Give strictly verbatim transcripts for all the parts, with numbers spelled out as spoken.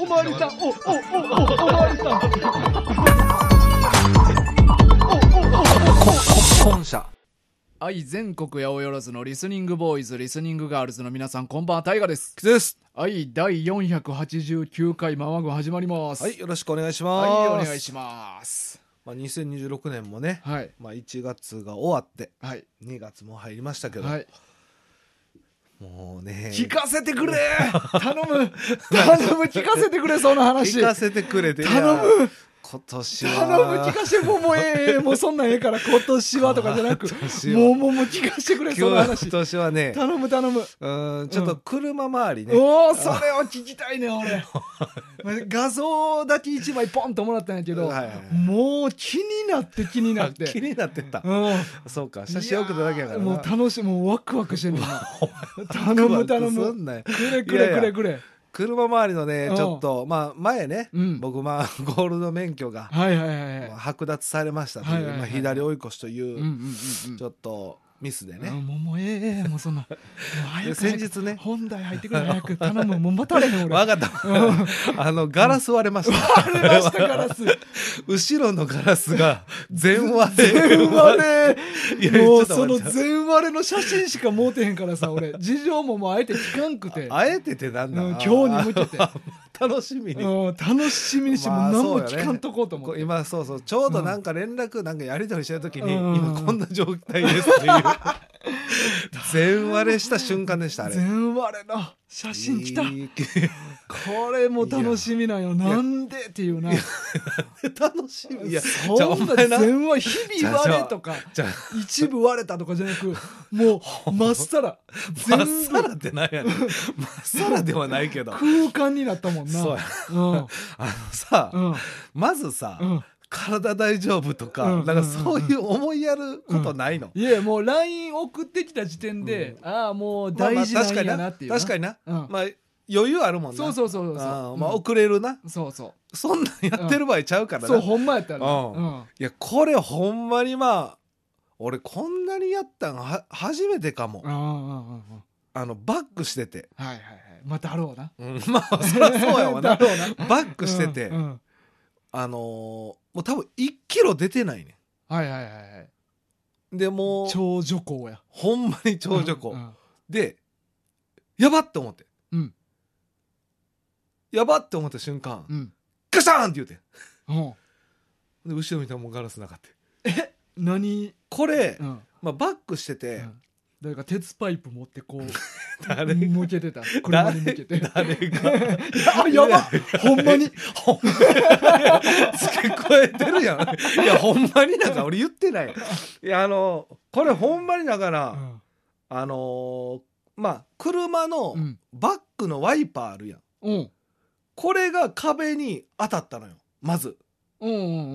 おまわりさん、お、お、お、お、おまわりさん。お、お、お、お、 本社。 はい、全国八百万のリスニングボーイズ、リスニングガールズの皆さん、こんばんは、タイガです。 です。 はい、だいよんひゃくはちじゅうきゅうかいママグ始まります。 はい、よろしくお願いします。 はい、お願いします。 まあ、にせんにじゅうろくねんもね、 はい、 まあ、いちがつが終わって、 はい、 にがつも入りましたけど、 はい、 もうね、 聞かせてくれ頼む頼む聞かせてくれその話聞かせてくれて、 頼む今年は頼む聞かせてもうもうええもうそんなんええから今年はとかじゃなくもうもうもう聞かせてくれその話。 今年はね、 頼む頼む。 うん、ちょっと車周りね、 うん、おおそれを聞きたいね俺画像だけ一枚ポンともらったんやけど、はいはいはい、もう気になって気になって気になってた、 うん、 そうか写真送っただけやからな。 もう楽しいもうワクワクしてる頼む頼むくれくれくれくれ。 車周りのねちょっとまあ前ね、うん、僕まあゴールド免許が剥奪されましたという、まあ、左追い越しというちょっとミスでね、 もうもうええもうそんなもう早く先日ね本題入ってくれ早く頼むもう待たれへん俺。 分かった、うん、あのガラス割れました、 割れましたガラス後ろのガラスが全割れ全割れいやもうその全割れの写真しか持てへんからさ俺事情ももうあえて聞かんくてあえてってなんだ、うん、 今日に向けて楽しみに、 うん、楽しみにして、まあ、もう何も聞かんとこうと思って、 ね、今そうそうちょうどなんか連絡なんかやり取りしてる時に、うん、今こんな状態ですっていう全割れした瞬間でしたあれ。 全割れの写真来たこれも楽しみなんよ。なんでっていうな楽しみ。いやそんな全割れ日々割れとか一部割れたとかじゃなくもうまっさらまっさらって何やねんまっさらではないけど空間になったもんな。 そうや、うん、あのさ、うん、まずさ、うん、体大丈夫とか、うん、なんかそういう思いやることないの、 うん、いやもう ライン 送ってきた時点で、うん、ああもう大事なんやなっていうな、 まあ、確かにな、うん、まあ余裕あるもんな。 そうそうそうそう、 あ、まあ、遅れるな、 うん、そうそうそんなんやってる場合ちゃうからな、 そうほんまやったら、 うん、いやこれほんまにまあ俺こんなにやったんは初めてかも。あのバックしてて、 はいはいはい、まあだろうな、 うん、まあそりゃそうやわなだろうなバックしてて、うんうん、あのー、もう多分いちキロ出てないね。 はいはいはいはい。 でもう長女校やほんまに長女校、うんうん、でやばって思って、うん、やばって思った瞬間、うん、ガシャーンって言うて、うん、で後ろ見たらもうガラスなかった。 え何これ、うん、まあ、バックしてて、うん、 誰か鉄パイプ持ってこう誰向けてた車に向けて誰があやばほんまにほんまに付け加えてるやん。いやほんまになんか俺言ってない。いやあのこれほんまにだから、うん、あのー、まあ車のバックのワイパーあるやん、うん、これが壁に当たったのよまず、うんうんうんうん、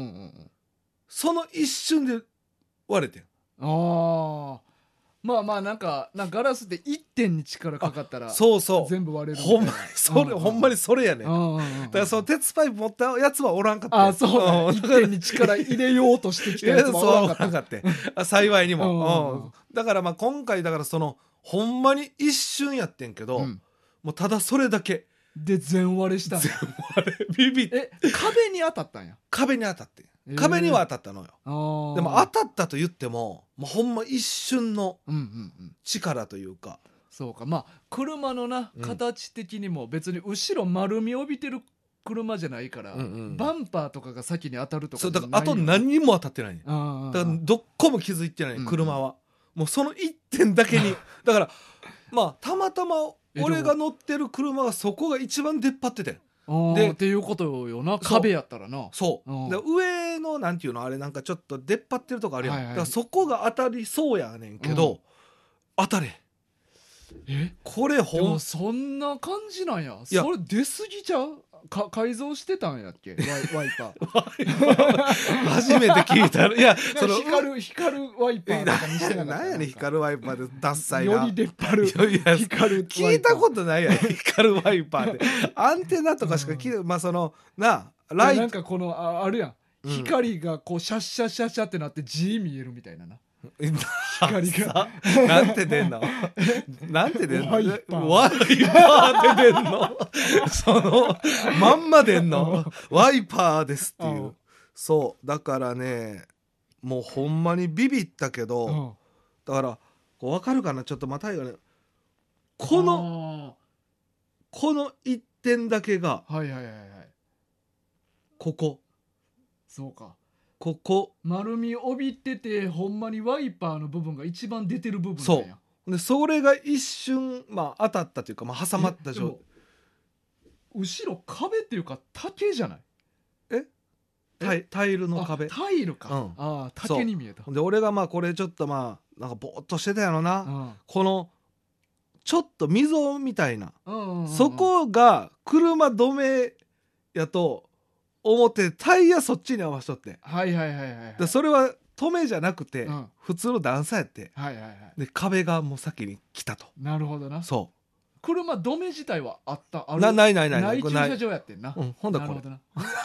その一瞬で割れてん。 ああまあまあなんかなんかガラスっていってんに力かかったらそうそう全部割れるほんまにそれ、うんうん、ほんまにそれやねん、うんうん、だからその鉄パイプ持ったやつはおらんかった。 あそう、うん、いってんに力入れようとしてきたやつはおらんかった。 おらんかった幸いにも、うんうん、だからまあ今回だからそのほんまに一瞬やってんけど、うん、もうただそれだけで全割れしたん全割れビビえ壁に当たったんや。 壁に当たって壁には当たったのよ、えー、でも当たったと言ってももうほんま一瞬の力というか、うんうんうん、 そうかまあ車のな形的にも別に後ろ丸み帯びてる車じゃないから、うんうん、バンパーとかが先に当たるとかそうだからあと何にも当たってない、ね、だからどっこも気づいてない、ね、車は、うん、もうそのいってんだけにだからまあたまたま俺が乗ってる車がそこが一番出っ張っててでっていうことよな。壁やったらなそうで上のなんていうのあれなんかちょっと出っ張ってるとこあるやん、はいはい、だからそこが当たりそうやねんけど、うん、当たれえこれほんそんな感じなんや。それ出過ぎちゃうか改造してたんやっけワイ、ワイパー初めて聞いた。いやその光る光るワイパーとかにしてなかった。 何やねん光るワイパーでダッサいな。 より出っ張る光る聞いたことないやん光るワイパーってアンテナとかしか聞いて、うん、まあそのなライトなんかこの あ, あるやん、うん、光がこうシャッシャッシャッシャってなって字見えるみたいなな。 光がなんて出んのなんて出んのワイパーワイパーって出んのそのまんま出んのワイパーですっていう。そうだからねもうほんまにビビったけど、 うん、 だからこう分かるかなちょっとまたいがねこのこの一点だけがはいはいはいはいここそうかここ丸み帯びててほんまにワイパーの部分が一番出てる部分なんや。 そうでそれが一瞬まあ当たったというか、まあ、挟まった状態。 後ろ壁っていうか竹じゃない？ えタイタイルの壁タイルか、 うん、 ああ竹に見えた。 で俺がまあこれちょっとまあなんかぼーっとしてたやろな、うん、このちょっと溝みたいな、うんうんうん、そこが車止めやと思ってタイヤそっちに合わしとって、 はいはいはいはい、はい、 でそれは止めじゃなくて、うん、普通の段差やって、 はいはいはい、 で壁がもう先に来たと。 なるほどな。 そう車止め自体はあったあるなないないないない駐車場やってんな、 うん、ほんだこれなるほどな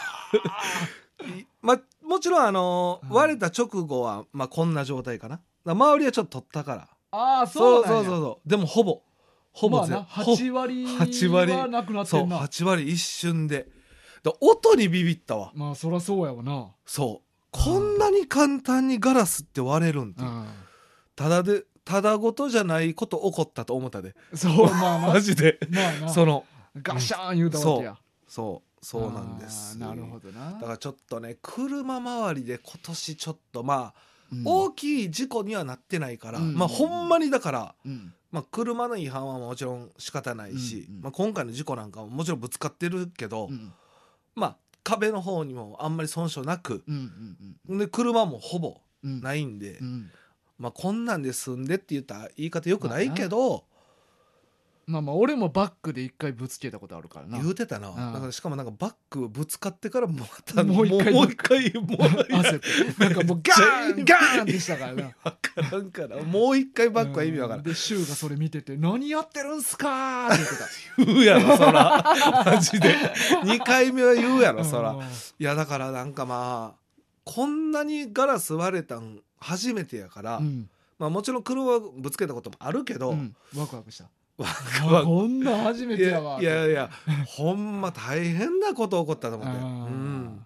ま、もちろんあのーうん、割れた直後は、まあ、こんな状態かな。だ周りはちょっと取ったから。 ああそうなんや。 そうそうそうそうでもほぼほぼ、 まあ、はち割はなくなってんな。 そうはち割一瞬でだ音にビビったわ。 まあそりゃそうやわな。 そうこんなに簡単にガラスって割れるんって、うん、ただでただごとじゃないこと起こったと思ったで。 そうまあまあマジで、まあな、そのガシャーン言うたわけや、うん、 そうそうなんです。 なるほどな。 だからちょっとね車周りで今年ちょっとまあ、うん、大きい事故にはなってないから、うん、まあほんまにだから、うんまあ、車の違反はもちろん仕方ないし、うんうんまあ、今回の事故なんかももちろんぶつかってるけど、うん、まあ壁の方にもあんまり損傷なく、うんうんうん、で車もほぼないんで、うんうんまあ、こんなんで済んでって言ったら言い方よくないけど、 まあまあ俺もバックで一回ぶつけたことあるからな。 言うてたな、うん、だからしかもなんかバックぶつかってからまたもう一回もう一回もう焦ってなんかもうガーンガーンってしたからな。 分からんからもう一回バックは意味わからん、 うん、でシュウがそれ見てて何やってるんすかーって言ってた言うやろそらマジでにかいめは言うやろそら、うん、いやだからなんかまあこんなにガラス割れたん初めてやから、うんまあ、もちろん車ぶつけたこともあるけど、うん、 ワクワクしたわこんな初めてやわ。 いやいやいやほんま大変なこと起こったと思って、うん、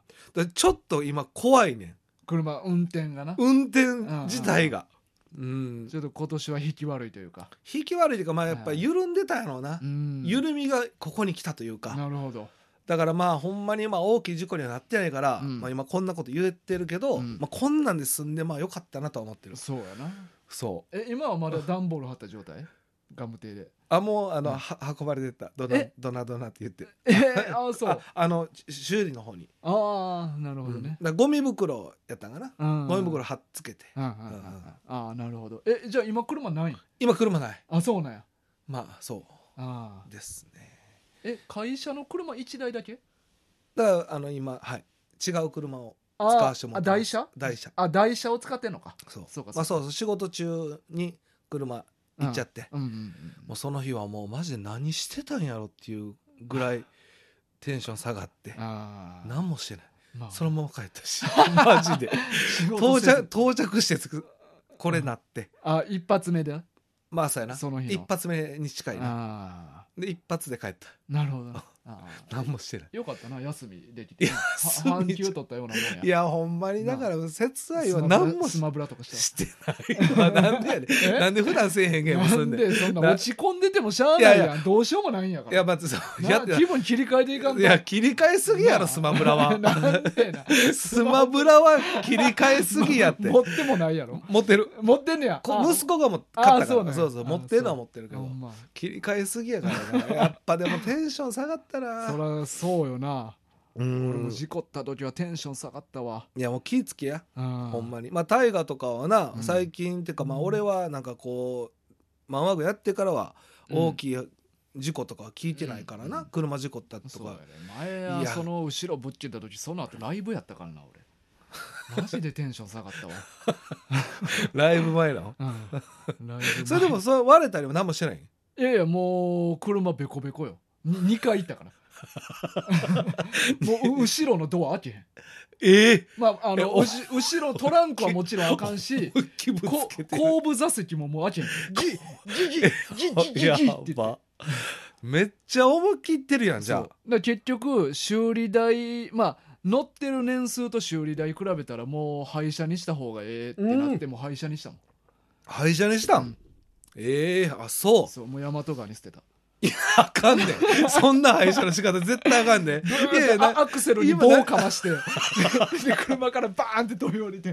だちょっと今怖いねん車運転がな運転自体が、うん、 ちょっと今年は引き悪いというか引き悪いというかまあやっぱ緩んでたやろうな、うん、緩みがここに来たというか。 なるほど。 だからまあほんまにまあ大きい事故にはなってないから、うんまあ、今こんなこと言ってるけど、うんまあ、こんなんで済んでまあよかったなとは思ってる。 そうやな。 そうえ今はまだ段ボール貼った状態ガムテーで。 あもうあの、うん、は運ばれてったドナドナドナって言ってえー、あそうあ, あの修理の方に。 ああなるほどね、 うん、だゴミ袋やったんかな、うん、ゴミ袋貼っつけて、うんうんうん、 ああなるほど。えじゃあ今車ない？ 今車ない。 あそうなんや。 まあそうあですね。 え会社の車いちだいだけ？ だからあの今はい違う車を使わせてもらってます。 あ台車？ 台車あ台車を使ってんのか。 そうそうかそう、まあ、そうそう仕事中に車行っちゃって、うんうんうんうん、もうその日はもうマジで何してたんやろっていうぐらいテンション下がってあ何もしてない、まあ、そのまま帰ったしマジで到着到着してこれなって、 うん、あ一発目でまあそうやなその日の一発目に近いなあで一発で帰った。 なるほどあ何もしてない。 よかったな休みできて半休取ったようなもんや。 いやほんまにだから切ないは何もスマブラとかしてないわなんでやねんなんで普段せえへんゲームすんねん。 なんでそんな落ち込んでてもしゃあないやん。いやいやどうしようもないんやから。 いやまずそうや気分切り替えていかんと。 いや切り替えすぎやろスマブラは。 なんでなスマブラは切り替えすぎやって持ってもないやろ。 持ってる持ってんねや。 息子がも買ったから。そうそう持ってるのは持ってるけど切り替えすぎやからな。やっぱでもテンション下がったな。 そらそうよな。うん俺も事故った時はテンション下がったわ。 いやもう気ぃつけやほんまに。まあ大河とかはな、うん、最近っていうかまあ俺はなんかこう漫画部やってからは大きい事故とかは聞いてないからな、うん、車事故ったとか、ね、 前はその後ろぶっけた時その後ライブやったからな俺マジでテンション下がったわライブ前なの、うん、ライブ前それでもそれ割れたりも何もしてない？ いやいやもう車ベコベコよ。にかい行ったからもう後ろのドア開けへん。 ええまああえおのうし後ろトランクはもちろんあかんし思いっきりぶこつけてる後部座席ももう開けへん。ギギギギギギギやギって言って。 ばめっちゃ思い切ってるやんじゃそうだから結局修理代まあ乗ってる年数と修理代比べたらもう廃車にした方がええってなってもう廃車にしたもん。 あ廃車にしたん、 うんええあそうそうもう大和川に捨てた。 あかんねんそんな廃車の仕方絶対あかんねんいやいやなあアクセルに棒をかましてで車からバーンって飛び降りて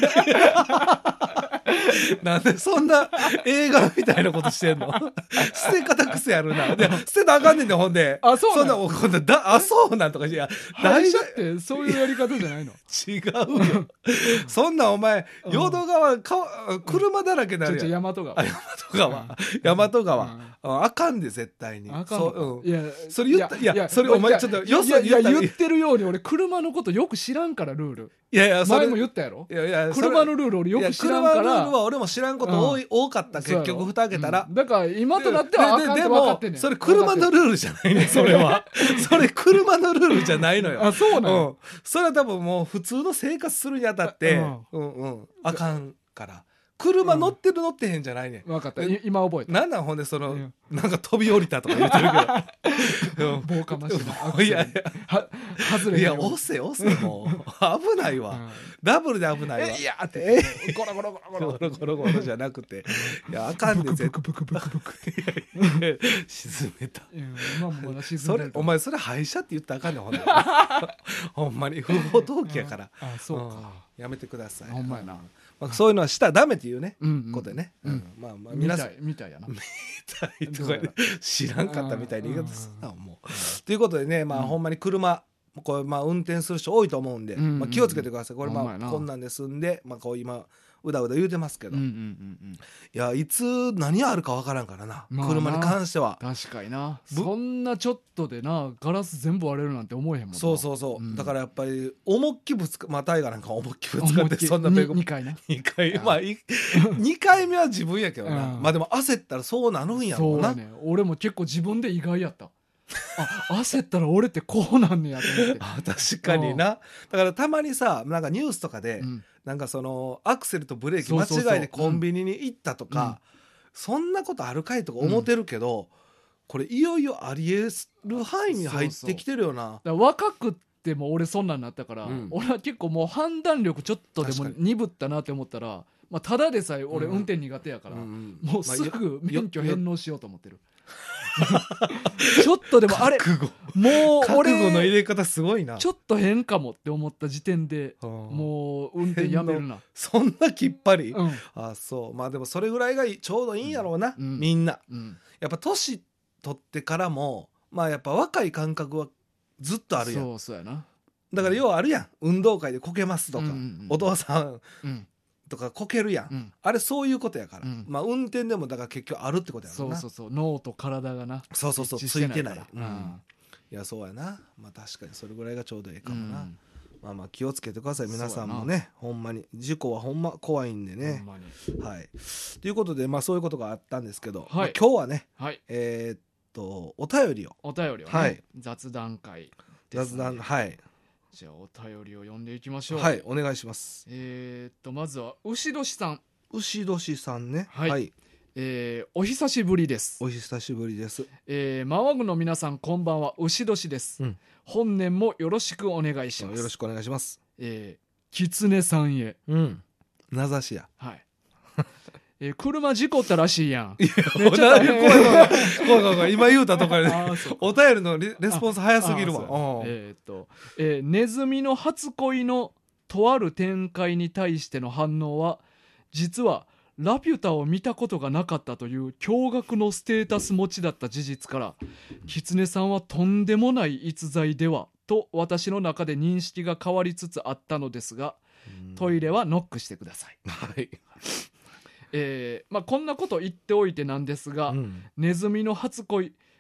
なんでそんな映画みたいなことしてんの捨て方癖あるな。で捨てたらあかんねんねほんで。 あそうなんそんなおこんなだあそうなんとかいや廃車ってそういうやり方じゃないの？ 違うよ。そんなお前うん淀川か車だらけになちょちょるやん。 大和川あ大和川大和川、 うんああかんで絶対に。 あかんのかそう、うん、 いやそれ言ったいやそれお前ちょっといやよそいやいや言った言ってるように俺車のことよく知らんからルールいやいやそれ前も言ったやろいやいやそれ車のルール俺よく知らんかいや車のルーらルは俺も知らんこと多い、多かった結局蓋開けたら、 うんだから今となってはあかんって分かってんねん。 でもそれ車のルールじゃないねそれはそれ車のルールじゃないのよ。 あそうなの、 うん、それは多分もう普通の生活するにあたって、 ううんうんあかんから車乗ってる乗ってへんじゃないねん。 分かったい今覚えた。 なんなんほんでその、 うんなんか飛び降りたとか言ってるけど、 棒かましてなアうんいやいは外やいやれへんように押せ押せもう危ないわ、 うんダブルで危ないわ。 えいやーってえゴロゴロゴロゴロゴロゴロゴロじゃなくていやあかんで絶ブクブクブクブク対沈めた。 うん今もまだ沈んそでるかられお前それ廃車って言ったらあかんねんほんでほんまに不法投棄やから、 あそうか、 うんやめてください。 ほんまやなうんまあ、そういうのはしたらダメっていうね、 うんうんことでね、 うんうんまあまあみた皆さんいみたいやなみたいとかどうやら知らんかったみたいな言い方すなうんもう。ということでねまあ、 うんほんまに車これまあ運転する人多いと思うんで、 うんうんうんまあ、気をつけてください。これまあほんまやなこんなんで済んで、まあ、こう今うだうだ言うてますけど、いうんうんうんやいつ何あるかわからんからな、 まあな車に関しては。 確かになぶそんなちょっとでなガラス全部割れるなんて思えへんもんな。 そうそうそう、 うんだからやっぱり思いっきぶつかまあタイガーなんか思いっきぶつかって思いっきりそんなペコににかいなにかいあまあいにかいめは自分やけどな、 うんまあでも焦ったらそうなるんやろな。 そううやね俺も結構自分で意外やったあ焦ったら俺ってこうなんねやと思ってあ確かにな。だからたまにさなんかニュースとかで、 うんなんかそのアクセルとブレーキそうそうそう間違いでコンビニに行ったとか、そんなことあるかいとか思ってるけど、これいよいよありえる範囲に入ってきてるよな。 だから若くっても俺そんなんなったから、 うん俺は結構もう判断力ちょっとでも確かに鈍ったなって思ったら、まあ、ただでさえ俺うん運転苦手やから、 うんうんもうすまあぐよ免許返納しようと思ってるちょっとでもあれ覚悟もう覚悟の入俺れ方すごいな。 ちょっと変かもって思った時点でもうもう運転やめるな、 そんなきっぱり、 うんあそうまあでもそれぐらいがいいちょうどいいんやろうな、 うんみんなうん、 やっぱ年取ってからもまあやっぱ若い感覚はずっとあるやん。 そうそうやな、 だから要はあるやん運動会でこけますとか、 うんうんうんお父さんうんとかこけるやん、 うん、 あれそういうことやから、 うんまあ運転でもだから結局あるってことやろな。 そうそうそう脳と体がなそうそうそう一致ついてない、 からうんいやそうやな。まあ確かにそれぐらいがちょうどいいかうもな、 んまあまあ気をつけてください皆さんもそうね。ほんまに事故はほんま怖いんでほねん、まにはいということでまあそういうことがあったんですけど、 はいまあ今日はねはいえーっとお便りをお便りをね、 はい雑談会です雑ね談はいじゃあお便りを読んでいきましょう。 はいお願いします。 えーっとまずは牛年さん、 牛年さんねはいはい、 えーお久しぶりです。 お久しぶりです。 えー、マワグの皆さんこんばんは、牛年です、 うん本年もよろしくお願いします。 よろしくお願いします。 えー、狐さんへ、 うん名指しや。 はいえー、車事故ったらしいやん。 いやめっちゃ大変怖い怖い怖い怖い怖い怖い今言うたとかであーそうお便りのレレスポンス早すぎるわ。 あそううんえーっと、えーネズミの初恋のとある展開に対しての反応は実はラピュタを見たことがなかったという驚愕のステータス持ちだった事実から狐さんはとんでもない逸材ではと私の中で認識が変わりつつあったのですが、トイレはノックしてください。 はい、 えーまあ、こんなこと言っておいてなんですが、 うんネズミの初恋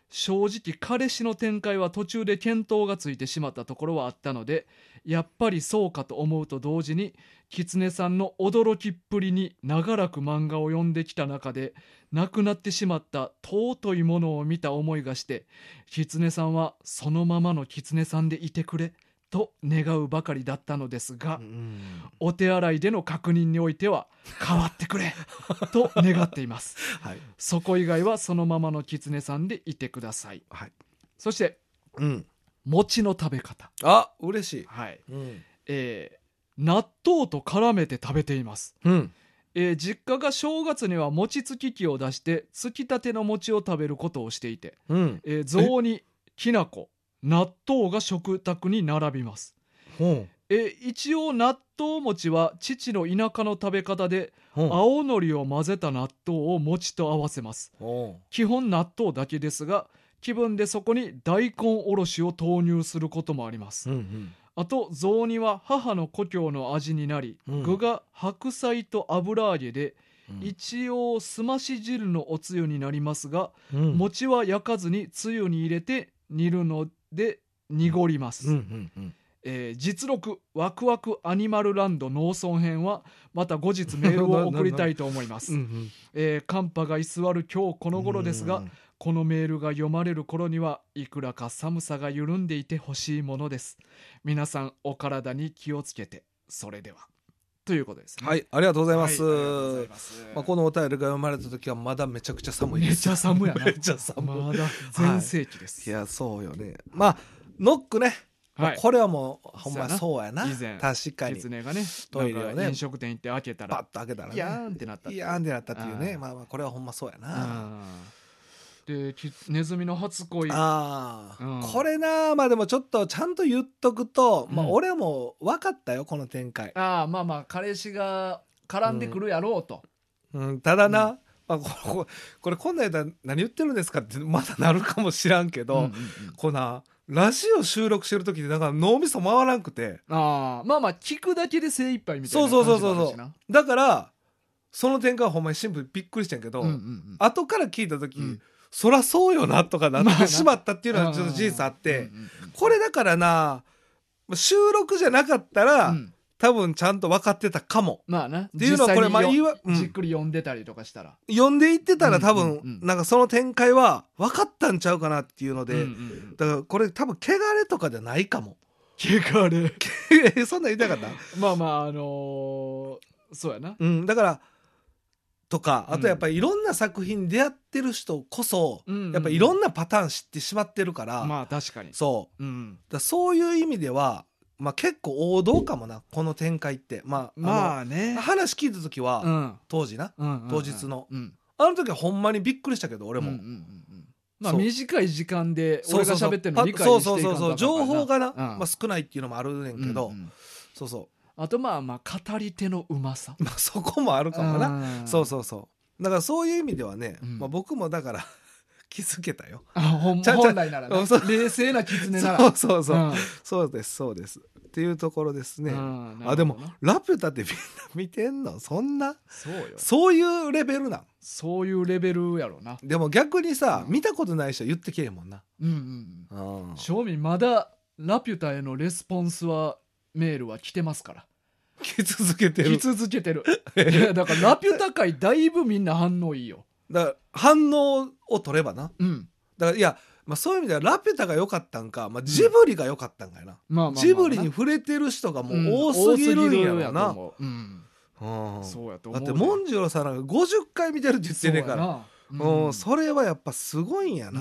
正直彼氏の展開は途中で見当がついてしまったところはあったので、やっぱりそうかと思うと同時に、狐さんの驚きっぷりに長らく漫画を読んできた中で亡くなってしまった尊いものを見た思いがして、狐さんはそのままの狐さんでいてくれと願うばかりだったのですが、 うん、 お手洗いでの確認においては変わってくれと願っています、 はい、 そこ以外はそのままの狐さんでいてください、 はい、 そして、 うん、 餅の食べ方、 あ、嬉しい、 はい、 うん、 えー納豆と絡めて食べています、 うん、 えー実家が正月には餅つき機を出してつきたての餅を食べることをしていて、 うん、 えー雑煮、きなこ、納豆が食卓に並びます。 ほえー一応納豆餅は父の田舎の食べ方で、 う、ほう、 青のりを混ぜた納豆を餅と合わせます。 ほ基本納豆だけですが、気分でそこに大根おろしを投入することもあります。 う、うん、うん、 あと雑煮は母の故郷の味になり、 うん具が白菜と油揚げで、 うん、 一応すまし汁のおつゆになりますが、 うん、 餅は焼かずにつゆに入れて煮るので濁ります、 うん、うん、うん、 えー実録ワクワクアニマルランド農村編はまた後日メールを送りたいと思いますうん、うん、 えー寒波が居座る今日この頃ですが、 うん、 このメールが読まれる頃にはいくらか寒さが緩んでいてほしいものです。皆さんお体に気をつけて、それではということですね。 はい、ありがとうございます。 はい、ありがとうございます。 まあ、このお便りが読まれた時はまだめちゃくちゃ寒いです。 めちゃ寒やな。 めちゃ寒い。 まだ全盛期です。 はい、いや、そうよね。まあノックね。 はい、 これはもうほんまそうやな。 以前確かに。 狐がね、 トイレをね、 飲食店行って開けたら、 パッと開けたらね、 いやーんってなったって。 いやーんってなったっていうね。まあまあこれはほんまそうやな。 できネズミの初恋、 ああ、 うん、 これな、まあでもちょっとちゃんと言っとくと、まあうん俺も分かったよこの展開。 ああ、まあまあ彼氏が絡んでくるやろうと、 うんうん、ただな、 うんまあ、これこれこんなんやったら何言ってるんですかってまだなるかもしらんけど、 うんうんうん、 こうなラジオ収録してる時でなんか脳みそ回らんくて、 ああ、まあまあ聞くだけで精一杯みたいなそう感じそうそうそうそうだからその展開はほんまにシンプルにびっくりしたんやけど、 うんうんうん、 後から聞いた時、 うんそらそうよなとかなってしまったっていうのはちょっと事実あって、 うんうんうん、 これだからな収録じゃなかったら、うん、多分ちゃんと分かってたかも、 まあな、 っていうのはこれまあ言わ、 うん、じっくり読んでたりとかしたら読んでいってたら多分、 うんうんうん、 なんかその展開は分かったんちゃうかなっていうので、うんうんうん、だからこれ多分汚れとかじゃないかも。 汚れそんなん言いたかったまあまああのー、そうやな、 うん、だからとかあとやっぱりいろんな作品に出会ってる人こそ、うん、やっぱりいろんなパターン知ってしまってるから、 まあ確かにそう、 うん、 だそういう意味では、まあ、結構王道かもなこの展開ってまあまあね話聞いた時は、うん、当時な、うんうんうん、当日の、うん、あの時はほんまにびっくりしたけど俺も、うんうんうん、 まあ短い時間で俺が喋ってるの理解していかんかったからな、 そうそうそうそう情報がな、うんまあ、少ないっていうのもあるねんけど、うんうん、そうそうあとまあまあ語り手のうまさ、 まあ、そこもあるかもな。そうそうそうだからそういう意味ではね、うんまあ、僕もだから気づけたよ。 あ本来ならね冷静な狐ならそうそうそう、うん、そうですそうですっていうところですね。あでもラピュタってみんな見てんのそんなそうよそういうレベルなんそういうレベルやろな。 でも逆にさ、うん、見たことない人は言ってけえもんな。 うんうん正味まだラピュタへのレスポンスはメールは来てますから来続けてる来続けてるいやだからラピュタ界だいぶみんな反応いいよ。 だから反応を取ればな、 うん、 だからいや、まあ、そういう意味ではラピュタが良かったんか、まあ、ジブリが良かったんかやな、うんまあまあまあ、ジブリに触れてる人がもう多すぎるんやろな、 うんうん、そうやと思う。 だってモンジュロさんなんかごじゅっかい見てるって言ってねえから そ,、うん、それはやっぱすごいんやな。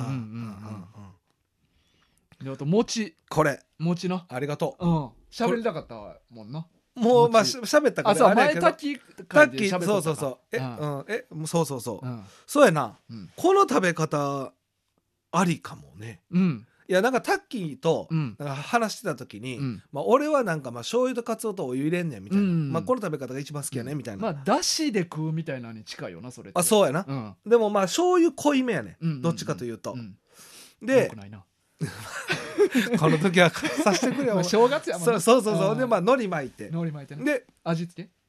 であと餅これ餅なありがとう。 うん喋りたかったもんな。 もうまあしゃべったからあそう前タッキータッキーそうそうそうえ、うんうん、えそうそうそう、うん、そうやな、うん、この食べ方ありかもね。うんいやなんかタッキーとなんか話してた時に、うんまあ、俺はなんかまあ醤油とカツオとお湯入れんねんみたいな、うんまあ、この食べ方が一番好きやねみたいな、 まあだしで食うみたいなのに近いよなそれって。 あそうやな、うん、でもまあ醤油濃いめやね、うん、どっちかというと、うん、でないなこの時はさしてくれよ正月やもんね。 そうそうそうそうでまあ海苔巻いて海苔巻いてねで味付け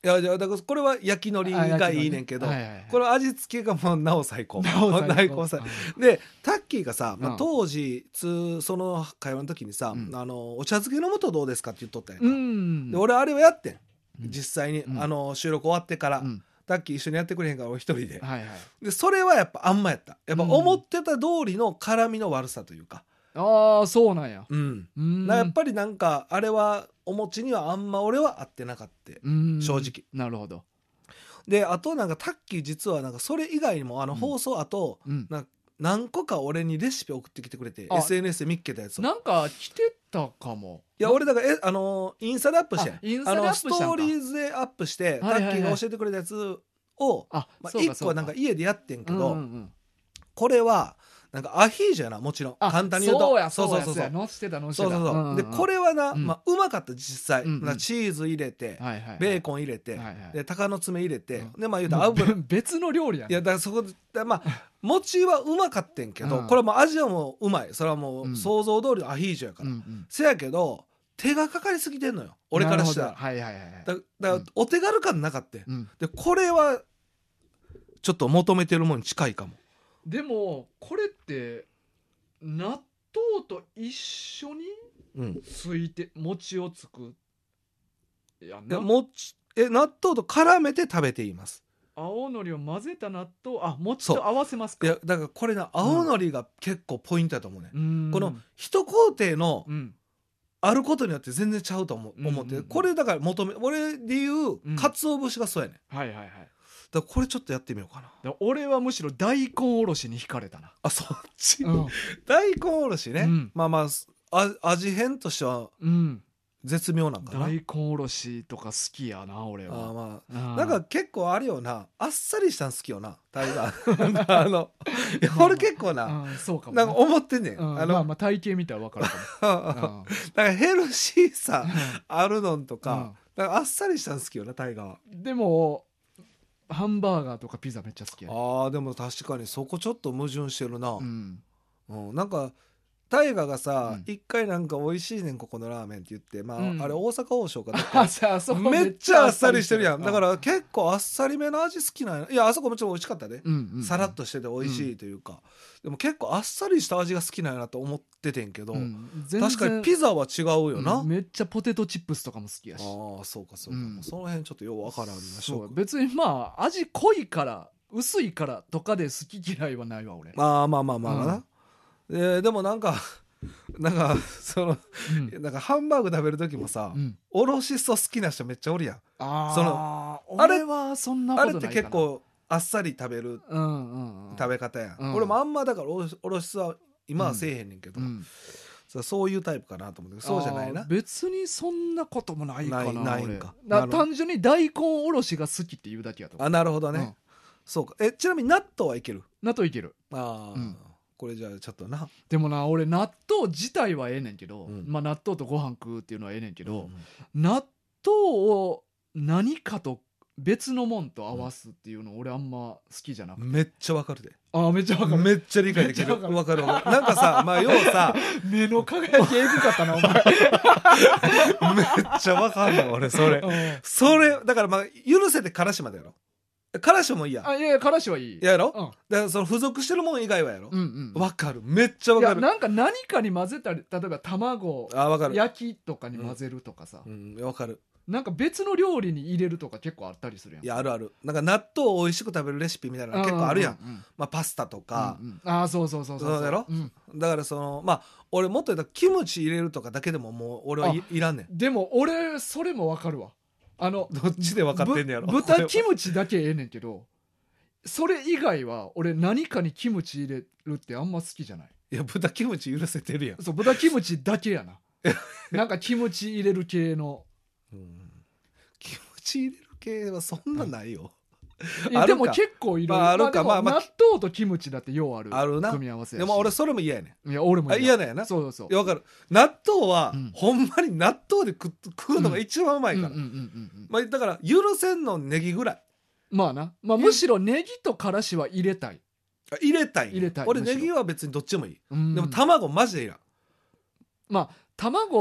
いやいやだからこれは焼き海苔がいいねんけど、 はいはいはい、 これ味付けがもうなお最高なお最高最高でタッキーがさ、まあ、 うん当時つその会話の時にさ、 うんあのお茶漬けの素どうですかって言っとったんやんか、 うんで俺あれをやってん、 うん実際に、 うんあの収録終わってから、 うんタッキー一緒にやってくれへんから俺一人で、 はいはい、 でそれはやっぱあんまやったやっぱ思ってた通りの辛みの悪さというか、 ああそうなんや、 うんうんなやっぱりなんかあれはお餅にはあんま俺は合ってなかったうん正直なるほど、 であとなんかタッキー実はなんかそれ以外にもあのうん放送あと、 うん、 なんか何個か俺にレシピ送ってきてくれてあエスエヌエス で見っけたやつをなんか来てたかも。 いや俺だからえあのーインスタでアップしてあインスタでアップしたんかあのストーリーズでアップして、 はいはいはいタッキーが教えてくれたやつを、 あ、 まあ、 そうかいっこはなんか家でやってんけど、 うんうんうん、 これはなんかアヒージョやなもちろんあ簡単に言うとそうやそうそうそうそう乗せてた乗せてたそうそうそう、 んんんでこれはな、 うんまあ、うまかった実際、 うんうんなんかチーズ入れて、 はいはいはい、 ベーコン入れて、 はいはいで鷹の爪入れて、 うんでまあ言うたら油もうべ別の料理やねいやだからそこでまあ餅はうまかってんけど、 うんこれはもう味はもううまいそれはもううん想像通りのアヒージョやから、 うんうんせやけど手がかかりすぎてんのよ俺からしたらなるほどはいはいはいはいだだからうんお手軽感なかった、 うん、 でこれはちょっと求めてるものに近いかもでもこれって納豆と一緒にうんついて餅をつくやんでな。 餅え納豆と絡めて食べています青のりを混ぜた納豆、あ餅と合わせますか。 いやだからこれな青のりが結構ポイントだと思うね、 うーんこの一工程のうんあることによって全然ちゃうと思う、 うん思ってうんうんこれだから求め俺で言ううん鰹節がそうやねんはいはいはい。 だからこれちょっとやってみようかなだから俺はむしろ大根おろしに惹かれたな。 あそっち、 うん大根おろしね、 うんまあまああ味変としてはうん、 絶妙なんかな大根おろしとか好きやな俺は。 あーまあうんなんか結構あれよなあっさりしたん好きよなタイガーなんかあのいや俺結構な、 うんそうかもなんか思ってんねん、 うんあの、 まあまあ体型見たら分かるかも。 なんかヘルシーさうあるのんとか、 んなんかあっさりしたん好きよなタイガーはうんでもハンバーガーとかピザめっちゃ好きやね。 あーでも確かにそこちょっと矛盾してるな、 ううんんなんかタイガーがさうん一、回なんか美味しいねんここのラーメンって言ってまあ、 うんあれ大阪王将かどっあかさあそこめっちゃあっさりしてるやんだかうら結構あっさりめの味好きなんやいやあそこもちろん美味しかったで、 んうんうんさらっとしてて美味しいというか、でも結構あっさりした味が好きなんやなと思っててんけど、 うん全然確かにピザは違うよな、 うんめっちゃポテトチップスとかも好きやし。 ああそうかそうか、 うんその辺ちょっとようわからんなそう別にまあ味濃いから薄いからとかで好き嫌いはないわ俺。 まあまあまあまあな、えーでもなんかなんかそのうんなんかハンバーグ食べる時もさ、 うんおろしそ好きな人めっちゃおるやんあそのあれ俺はそんなこあれってとないかな。 結構あっさり食べるうんうんうん食べ方やん、 うん俺もあんまだからおろしおろしそは今はせえへんねんけど、 うんそうそういうタイプかなと思ってそうじゃないなあー別にそんなこともないかなないないん俺かだなるほど単純に大根おろしが好きっていうだけやと思う。 あなるほどね、 うんそうかえちなみに納豆はいける納豆いける。 ああ、 うんこれじゃあちょっとなでもな俺納豆自体はええねんけど、 うんまあ納豆とご飯食うっていうのはええねんけど、 うん納豆を何かと別のもんと合わすっていうの俺あんま好きじゃなくて、 めっちゃわかるでああめっちゃわかる。 めっちゃ理解できるめっちゃわかるわかるなんかさまあ要はさ目の輝きエグかったなお前。 めっちゃわかるの俺それうんそれだからまあ許せてからしまでやろからしもいいやあいやいやからしはいい。 やろ、 うんだからその付属してるもん以外はやろうんうん。 わ、かるめっちゃわいやかるなんか何かに混ぜたり例えば卵あわかる焼きとかに混ぜるとかさ、 うんわかるなんか別の料理に入れるとか結構あったりするやん。 いやあるあるなんか納豆を美味しく食べるレシピみたいなの結構あるやん、 ううんまあ、パスタとか、 うんうんああそうそうそうそうそうやろうんだからそのまあ俺もっと言ったらキムチ入れるとかだけでももう俺はい、いらんねんでも俺それもわかるわ。あのどっちで分かってんねやろぶ豚キムチだけええねんけどそれ以外は俺何かにキムチ入れるってあんま好きじゃない。 いや豚キムチ許せてるやん、 そう豚キムチだけやな。なんかキムチ入れる系のうん、キムチ入れる系はそんなないよ、 えでも結構いろいろまああるかでもまあまあ納豆とキムチだってようあるあるな組み合わせやしでも俺それも嫌やねいや俺もんあ嫌なんやなそうそういや分かる納豆は、 うんほんまに納豆で食っ食うのが一番うまいから、 うんうんうんうんうんまあ、だから許せんのネギぐらいまあな、まあ、むしろネギとからしは入れたい、 あ入れたいんや入れたい俺むしろネギは別にどっちでもいい、 うんでも卵マジでいらんまあ卵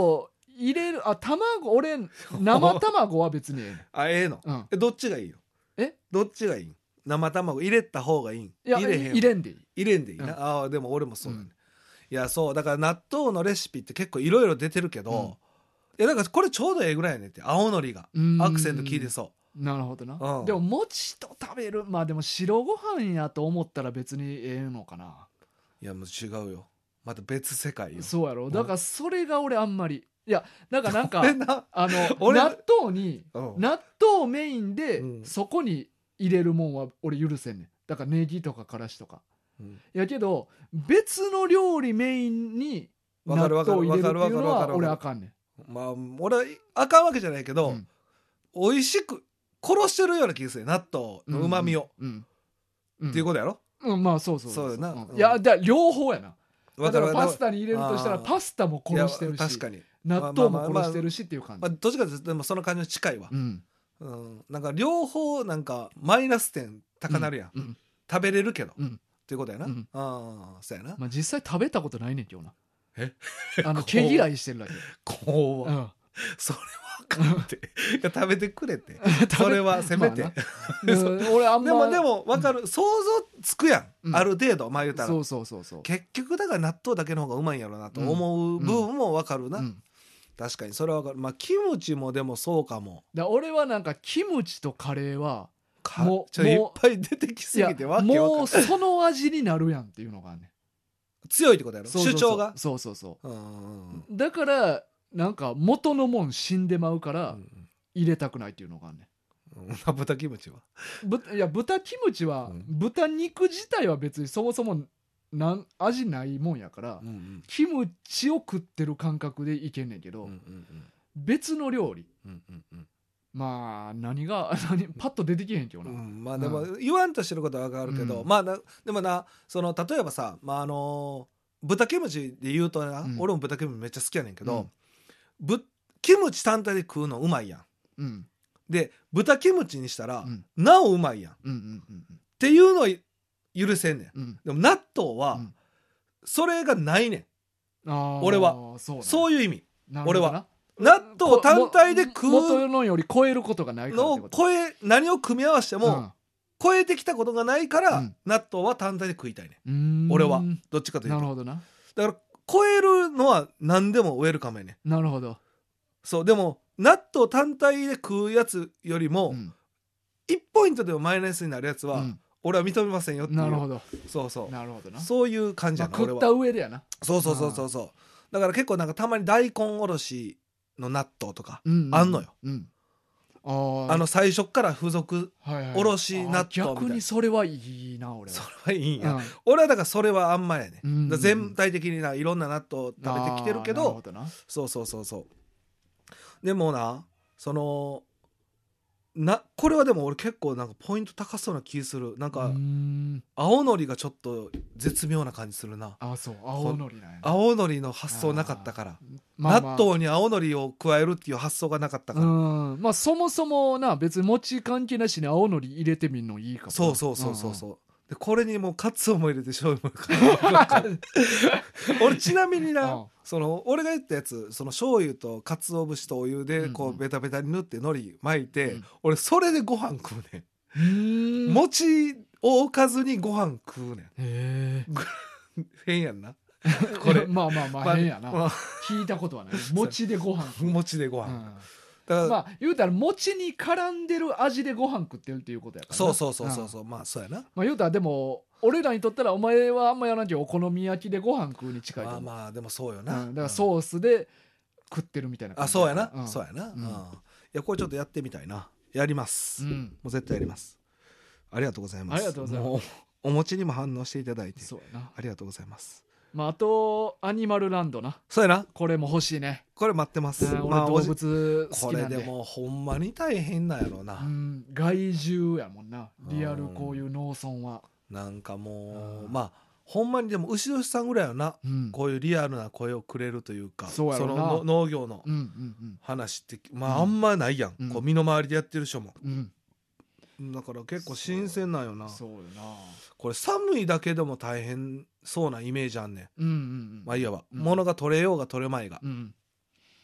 入れるあ卵俺生卵は別にええねんあええの、 うん、 えどっちがいいよえどっちがいい生卵入れた方がいいんいや入れへん入れんでいい入れんでいいな、 うんああでも俺もそうだね、 うんいやそうだから納豆のレシピって結構いろいろ出てるけど、 うんいやだからこれちょうどええぐらいやねんって青のりがうーんアクセント効いてそなるほどな、 うんでも餅と食べるまあでも白ご飯やと思ったら別にええのかなういやもう違うよまた別世界よそうやろだからそれが俺あんまりいやだからなんか俺なあの俺納豆にうん納豆メインでうんそこに入れるもんは俺許せんねんだからネギとかからしとかうんやけど別の料理メインに納わかるわかる豆入れるっていうのわかるわはかるわかる俺あかんねまあ俺はあかんわけじゃないけん、 ど、 うん美味しく殺してるような気がする納豆のうまみを、 うんうんっていうことやろうん、うんまあそうそうそうよなうんんいやだから両方やなわかるわかるだからパスタに入れるとしたらあーパスタも殺してるいやし確かに納豆も殺してるしっていう感じまあ、どっちかというとでもその感じに近いわ、 うんうん、なんか両方なんかマイナス点高なるやん、 うん食べれるけど、っうんていうことやな、 うんああそうやな、 まあ実際食べたことないねんけどなえあのこう毛嫌いしてるだけこう、 うんそれはあかんっていや食べてくれてそれはせめて、 まあなうん俺あんまでもでも分かる、想像つくやん、 うんある程度まあ言うたらそうそうそうそう結局だから納豆だけの方がうまいんやろうなと思う部分も分かるな、 うん確かにそれは分かるまあキムチもでもそうかもだ俺はなんかキムチとカレーはかもうちょいっもうぱい出てきすいやぎてわけわかんもうその味になるやんっていうのがあんねん強いってことやろそうそうそう主張がそうそうそううんうんうんだからなんか元のもん死んでまうから入れたくないっていうのがあんねうんうんまあ豚キムチはんぶいや豚キムチは、 うん豚肉自体は別にそもそもなん味ないもんやから、 うんうんキムチを食ってる感覚でいけんねんけど、 うんうん別の料理うんうんうんまあ何が何パッと出てきへんけどな、 うんまあでも言わんとしてることは分かるけど、 うんまあなでもなその例えばさまああの豚キムチで言うとな、 うん俺も豚キムチめっちゃ好きやねんけど、 うんぶキムチ単体で食うのうまいやんうんで豚キムチにしたら、 うんなおうまいやんっうんうんうんていうのを許せんねんうんでも納豆は、 うんそれがないねんあー俺はそうねそういう意味なるほどな俺は納豆単体で食うも元のより超えることがないからのをってこと超え何を組み合わせても、超えてきたことがないから、 うん納豆は単体で食いたいねうん、うーん俺はどっちかというとなるほどなだから超えるのは何でもウェルカムやねんなるほど、 そうでも納豆単体で食うやつよりも、 うんいちポイントでもマイナスになるやつは、 うん俺は認めませんよっていうなるほどそうそうなるほどな、 そういう感じまあ、 やな、俺食ったは上でやな、 そうそうそうそうそうだから結構なんかたまに大根おろしの納豆とか、 うんうんあんのよ、 うん、あーあの最初っから付属はいはいおろし納豆あーみたいな逆にそれはいいな俺はそれはいいんや、 うん俺はだからそれはあんまやね、 うんうんうんだから全体的にないろんな納豆を食べてきてるけあーなるほどどなそうそうそうそうでもなそのなこれはでも俺結構なんかポイント高そうな気するなんかうーん青のりがちょっと絶妙な感じするなあそう青のりなんやな青のりの発想なかったから、 まあまあ納豆に青のりを加えるっていう発想がなかったから、 うんまあそもそもな別に餅関係なしに青のり入れてみるのいいかもなそうそうそうそうそう、でこれにもうカツオも入れて醤油も入れて俺ちなみにな、 うんその俺が言ったやつその醤油と鰹節とお湯でこうんううんベタベタに塗って海苔巻いて、 うん俺それでご飯食うねうーんん餅を置かずにご飯食うねんへ変やんなえこれまあまあまあ変やな、 まあ聞いたことはない餅でご飯食う、 餅でご飯、 うんだから、 まあ言うたら餅に絡んでる味でご飯食ってるっていうことやからなそうそうそうそうそう、まあそうやなまあ言うたらでも俺らにとったらお前はあんまやらんけどお好み焼きでご飯食うに近いと思う、 まあまあでもそうよな、 うん、だからソースで食ってるみたいな感じあそうやな、 うんそうやな、 ううんんいやこれちょっとやってみたいなやります、もうんう絶対やりますありがとうございますありがとうございますもうお餅にも反応していただいてそうやな、 ありがとうございますまあ、あとアニマルランドなそうやなこれも欲しいね、 これ待ってます、 うんまあ俺動物好こきなんでれでもほんまに大変なんやろうな、 うん、害獣やもんなリアルこういう農村は、 なんかもううんまあほんまにでも牛年さんぐらいよな、 うん、 こういうリアルな声をくれるというかそうやろなのの農業のうんうん話ってまあうんあんまないやん、 うんこう身の回りでやってる人もうんうんだから結構新鮮なんよなそうよなこれ寒いだけでも大変そうなイメージあんねんうんうんうんまあいいやわ、 うん物が取れようが取れまいが、 うん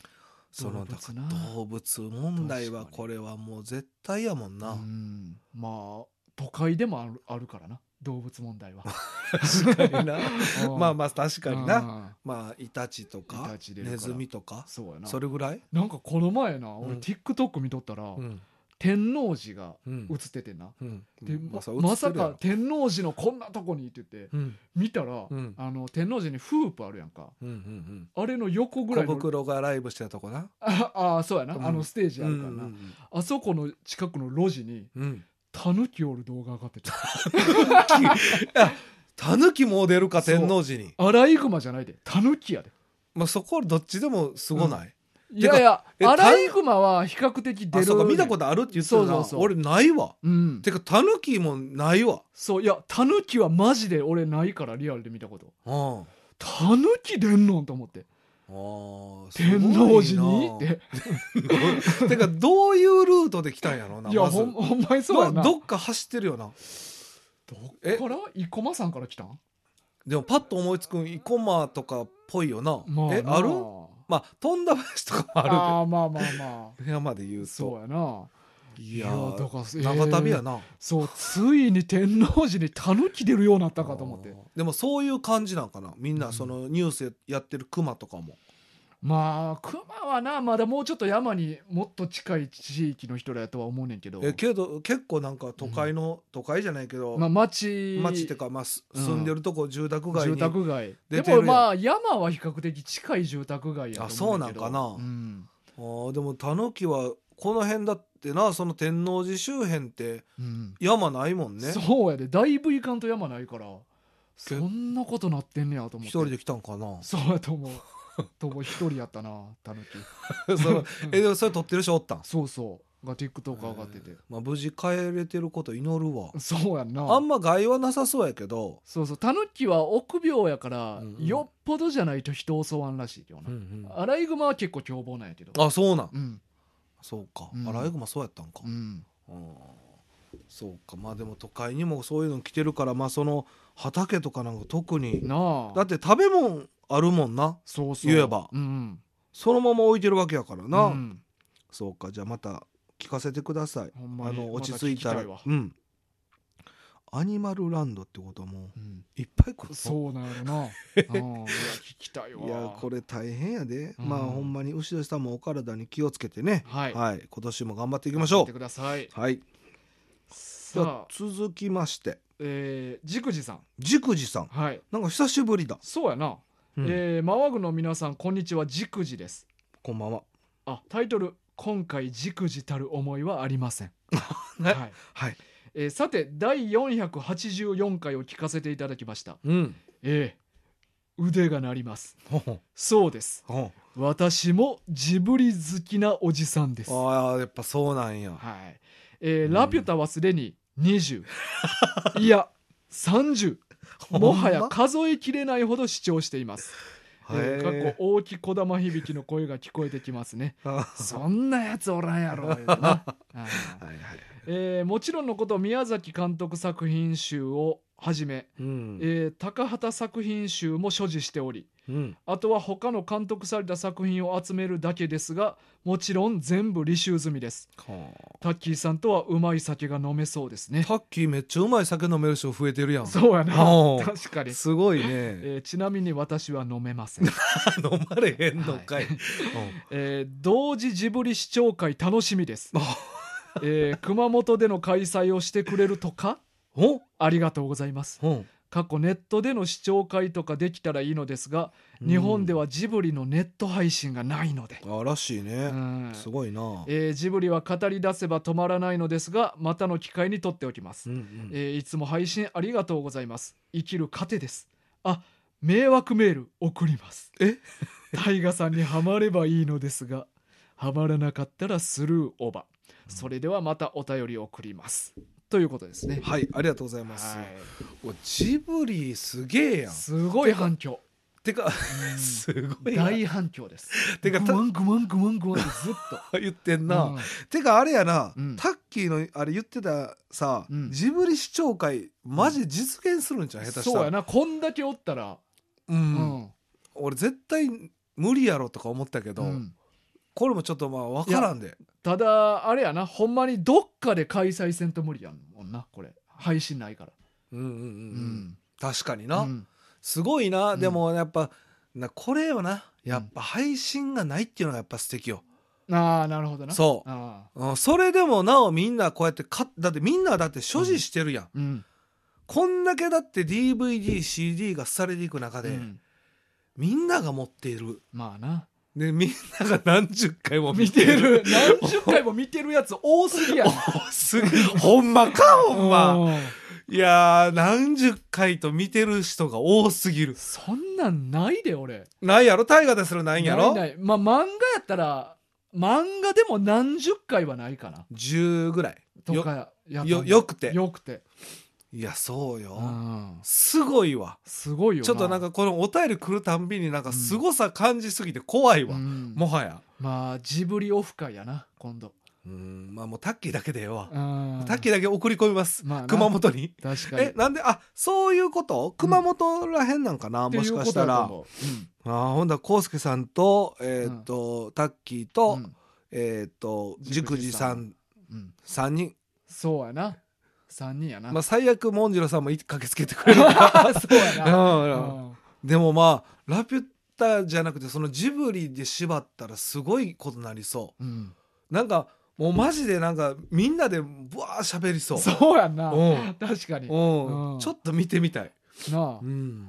その動物なだから動物問題は確かにこれはもう絶対やもんな、 うんまあ都会でもある、あるからな動物問題は確かになうんまあまあ確かにな、 うんまあイタチとかイタチ出るからネズミとかそうやなそれぐらい、 なんかこの前な俺うん TikTok 見とったら、 うん天王寺がうん映っててんな、 うんでままあさまさ映ってるやろか天王寺のこんなとこにって言ってうん見たら、 うんあの天王寺にフープあるやんか、 うんうんあれの横うんぐらいの小袋がライブしてたとこなああそうやな、 うんあのステージあるからな、 うんうんあそこの近くの路地にうんうんタヌキおる動画上がってたタヌキも出るか天王寺にアライグマじゃないでタヌキやでまあそこはどっちでもすごない、 いやいやえアライグマは比較的出るあそうか見たことあるって言ってたな、 そうそうそう俺ないわ、 うんてかタヌキもないわ、 そういやタヌキはマジで俺ないからリアルで見たことうんタヌキ出んのんと思ってあー天すごいな王寺にっててかどういうルートで来たんやろなまずいやほんほんまにそうやなどどっか走ってるよなどっから生駒さんから来たんでもパッと思いつくん生駒とかっぽいよな、 まあなえあるまあ富田林とかもあるあーまあまあまあで山で言うとそうやないいやだからえー長旅やな、 そうついに天王寺にタヌキ出るようになったかと思ってあーでもそういう感じなんかなみんなそのニュースやってる熊とかも、 まあ熊はなまだもうちょっと山にもっと近い地域の人らやとは思うねんけどえけど結構なんか都会の、都会じゃないけど、 まあ町町ってか、まあ、すうん住んでるとこ住宅街に住宅街で出てるやんもまあ山は比較的近い住宅街やと思うねんけどあそうなんかなうんあーでもタヌキはこの辺だってなその天王寺周辺ってうん山ないもんねそうやでだいぶ行かんと山ないからそんなことなってんねやと思って一人で来たんかなそうやと思うとも一人やったなタヌキそのえでもそれ撮ってる人おったん、 そうそうが TikTok 上がっててまあ、無事帰れてること祈るわそうやんなあんま害はなさそうやけど、 そうそうタヌキは臆病やから、 うんうんよっぽどじゃないと人を襲わんらしいけどな、アライグマは結構凶暴なんやけどあそうなんうんそうか、 うんアライグマそうやったんか、 うんうんそうかまあでも都会にもそういうの来てるからまあその畑とかなんか特になあだって食べ物あるもんなそうそう言えばうんそのまま置いてるわけやからな、 うんそうかじゃあまた聞かせてくださいほんまにあの落ち着いたら、 また聞きたいわうんアニマルランドってことはもううんいっぱい来るそうなんやろなうんいや聞きたいわいやこれ大変やで、 うんまあほんまに牛田さんもお体に気をつけてねはいはい、今年も頑張っていきましょやってくださいうはいじゃあさあ続きましてえー、じくじさんじくじさんはいなんか久しぶりだ、 そうやな、 うんえー、マワグの皆さんこんにちはじくじですこんばんはあタイトル今回じくじたる思いはありませんねはいはいえーさてだいよんひゃくはちじゅうよんかいを聞かせていただきましたうんええ腕が鳴りますほほそうですほ私もジブリ好きなおじさんですああやっぱそうなんやはいえーうんラピュタはすでににじゅういやさんじゅうもはや数えきれないほど視聴しています、えー、過去大木こだま響きの声が聞こえてきますねそんなやつおらんやろ言うてなはいはいはいえーもちろんのこと宮崎監督作品集をはじめ、 うんえー高畑作品集も所持しておりうんあとは他の監督された作品を集めるだけですがもちろん全部履修済みですはタッキーさんとはうまい酒が飲めそうですねあタッキーめっちゃうまい酒飲める人増えてるやんそうやなおう確かに、 すごいねえーちなみに私は飲めません、 飲まれへんのかい、 えー同時ジブリ視聴会楽しみですうん、 えー熊本での開催をしてくれるとかおありがとうございますうん過去ネットでの視聴会とかできたらいいのですが、日本ではジブリのネット配信がないので、 あらしいね、 うんすごいな、 えージブリは語り出せば止まらないのですがまたの機会にとっておきます、 うんうんえーいつも配信ありがとうございます生きる糧ですあ迷惑メール送りますえタイガさんにはまればいいのですがはまらなかったらスルーオーバーそれではまたお便りを送りますということですねはいありがとうございます、 はおジブリすげえやいんすごい反響てかうんすごいな大反響ですてかグワングワングワングワンってずっと言ってんな、 うんてかあれやな、 うんタッキーのあれ言ってたさ、 うんジブリ視聴会マジで実現するんじゃん、下手したらそうやなこんだけおったらうん、俺絶対無理やろとか思ったけど、 うんこれもちょっとまあ分からんで。 ただあれやな、ほんまにどっかで開催せんと無理やんもんな、これ配信ないから。 うんうんうん、ううんん、 確かにな、 うん、 すごいな、 うんでもやっぱなこれよな、やっぱ配信がないっていうのがやっぱ素敵よ。 ああなるほどな。 そうあうんそれでもなおみんなこうやってかだってみんなだって所持してるやん、 うん、 こんだけだって ディーブイディー、シーディー がされていく中で、 うん、 みんなが持っているまあな、 でみんなが何十回も見見ててるる何十回も見てるやつ多すぎやん。 すげえほんまかほんまうんいやー何十回と見てる人が多すぎる。 そんなんないで俺。 ないやろ大河ですらないんやろ。 ないない。まあ漫画やったら漫画でも何十回はないかなじゅうぐらいとかやよよくてよくて、 いやそうよ、 うん、 すごいわ。 すごいよな。 ちょっとなんかこのお便り来るたんびになんかすごさ感じすぎて怖いわ、 うん、 もはや。 まあジブリオフ会やな今度。 うんまあもうタッキーだけでええわ、 うん、 タッキーだけ送り込みます、 まあな、 熊本に。 確かに。 えなんであそういうこと熊本らへんなんかな、もしかしたら。あほんだらコウスケさんとえーっと、タッキーと、 うん、 えーっと塾寺さん、 うん、 さんにん。 そうやな、さんにんやな。 まあ最悪モンジロさんも駆けつけてくれるかそうやな、 うんでもまあラピュタじゃなくてそのジブリで縛ったらすごいことになりそう、 うん、 なんかもうマジでなんかみんなでブワー喋りそう。 そうやんな、 うん、 確かに、 うんうん、 ちょっと見てみたいなあ、 うん、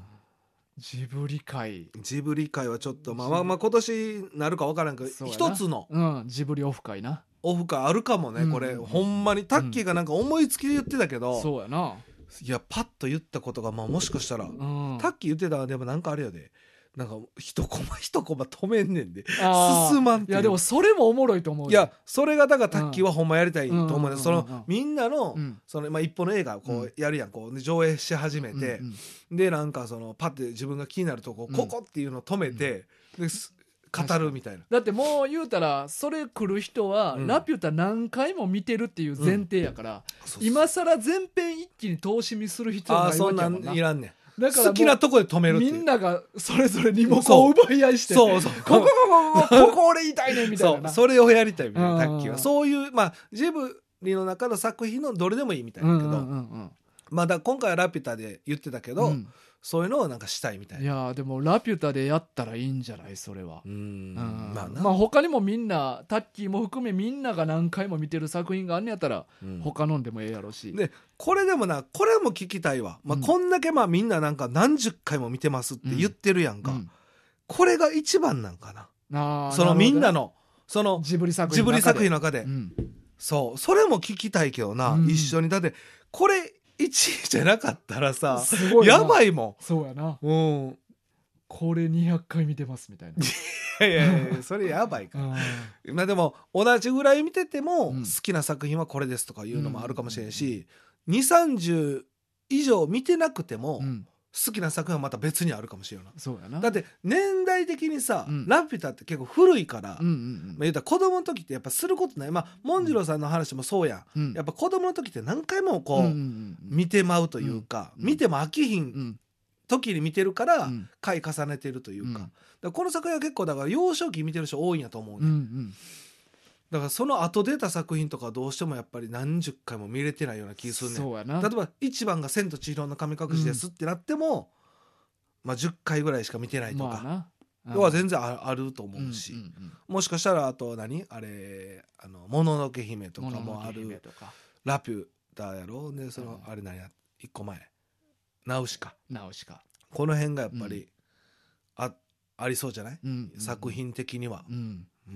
ジブリ会、 ジブリ界はちょっとまあまあまあ今年なるか分からんけど一つのうん、ジブリオフ会な。 オフ会あるかもね、 うん、 これほんまにタッキーがなんか思いつきで言ってたけど、 そうやな、 いやパッと言ったことがまあもしかしたら、 うん、 タッキー言ってたらでもなんかあれやでなんか一コマ一コマ止めんねんであ進まんっていう。 いやでもそれもおもろいと思う。 いやそれがだからタッキーはほんまやりたいと思うね、 うんその、 うんうんうん、 みんなの、 うん、 そのまあ、一本の映画をこうやるやん、こう上映し始めて、 うんうん、 でなんかそのパッて自分が気になるとこ、うん、ここっていうのを止めて、うん、で語るみたいな。 だってもう言うたらそれ来る人は、うん、ラピュタ何回も見てるっていう前提やから、うん、今更全編一気に通し見する必要ないわけやもんな。 あそんなんいらんねん。 だから好きなとこで止めるっていう。 みんながそれぞれリモコンを奪い合いして、 そうそうここここここここ俺言いたいねんみたいなな。 そうそれをやりたいみたいな。タッキーはそういうまあジブリの中の作品のどれでもいいみたいだけど、うんうんうんうん、まあだ今回はラピュタで言ってたけど、うん、そういうのをなんかしたいみたいな。 いやでもラピュタでやったらいいんじゃないそれは。うん、うん、 まあな、 まあ他にもみんなタッキーも含めみんなが何回も見てる作品があんねやったら、うん、他のんでもええやろし。 でこれでもなこれも聞きたいわ、まあ、こんだけまあみんななんか何十回も見てますって言ってるやんか、うんうん、これが一番なんかな、あそのみんなのそのジブリ作品の中で、の中でうん、 そうそれも聞きたいけどな、うん、一緒にだってこれいちいじゃなかったらさすごいやばいもん。 そうやな、 うん、 これにひゃっかい見てますみたいな。 いやいやいやそれやばいからまあでも同じぐらい見てても、うん、好きな作品はこれですとかいうのもあるかもしれんし、うん、にじゅうさんじゅう以上見てなくても、うん、好きな作品はまた別にあるかもしれない。 そうやな。 だって年代的にさ、うん、ラピュタって結構古いから、 うんうんうんまあ、 言うたら子供の時ってやっぱすることない、まあモンジローさんの話もそうやん、うん、やっぱ子供の時って何回もこう、うんうんうん、見てまうというか、うん、見ても飽きひん、うん時に見てるから回重ねてるというか、うん、だからこの作品は結構だから幼少期見てる人多いんやと思うね、うんうん、だからその後出た作品とかどうしてもやっぱり何十回も見れてないような気がするね。 そうやな。 例えばいちばんが千と千尋の神隠しですってなっても、うんまあ、じゅっかいぐらいしか見てないとか、まあ、は全然 あ, あると思うし、うんうんうん、もしかしたらあと何あれあのもののけ姫とかもあるラピュタやろでその、うん、あれなんやいっこまえナウシカナウシカこの辺がやっぱり、うん、あ, ありそうじゃない、うんうん、作品的には、 うんうん、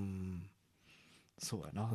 そうやな、 うん、